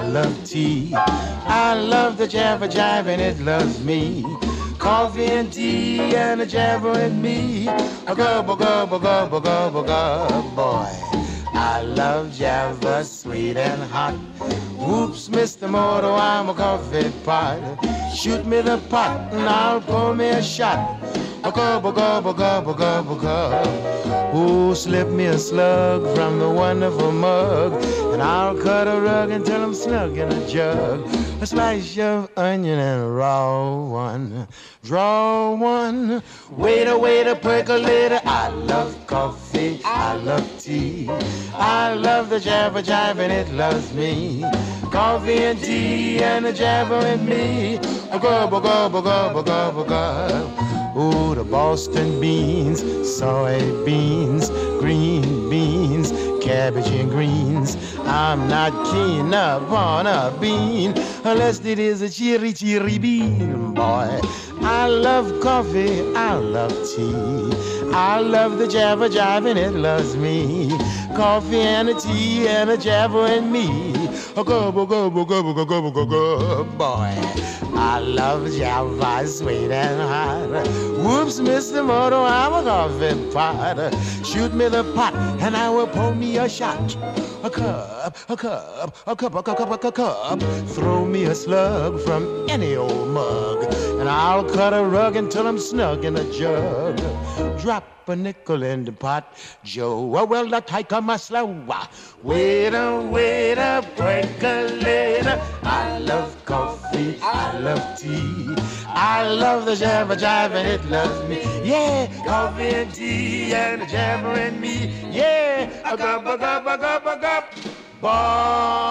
love tea. I love the jabber jive and it loves me. Coffee and tea and a jabber and me. A gubba gubba gubba gubba gubba boy. I love jabber sweet and hot. Whoops, Mr. Moto, I'm a coffee pot. Shoot me the pot and I'll pour me a shot. A gubba gubba gubba gubba gubba. Ooh, slip me a slug from the wonderful mug, and I'll cut a rug until I'm snug in a jug. A slice of onion and a raw one. Draw one. Waiter, waiter, percolator. I love coffee. I love tea. I love the jabber jive and it loves me. Coffee and tea and a jabber and me. A gubba gubba gubba gubba gubba. Ooh, the Boston beans, soybeans, green beans, cabbage and greens. I'm not keen upon a bean unless it is a cheery, cheery bean, boy. I love coffee, I love tea. I love the jabber jive and it loves me. Coffee and a tea and a jabber and me. A gobble, gobble, gobble, gobble, gobble, gobble, boy. I love jabber sweet and hot. Whoops, Mr. Moto, I'm a coffee pot. Shoot me the pot and I will pour me a shot. A cup, a cup, a cup, a cup, a cup, a cup. Throw me a slug from any old mug, and I'll cut a rug until I'm snug in a jug. Drop a nickel in the pot, Joe. Oh, well, the take my slow. Waiter, waiter, percolator. I love coffee, I love tea. I love the jabber jive and it loves me. Yeah, coffee and tea and the jabber and me. Yeah, a cup, a cup, a cup, a cup. Boy.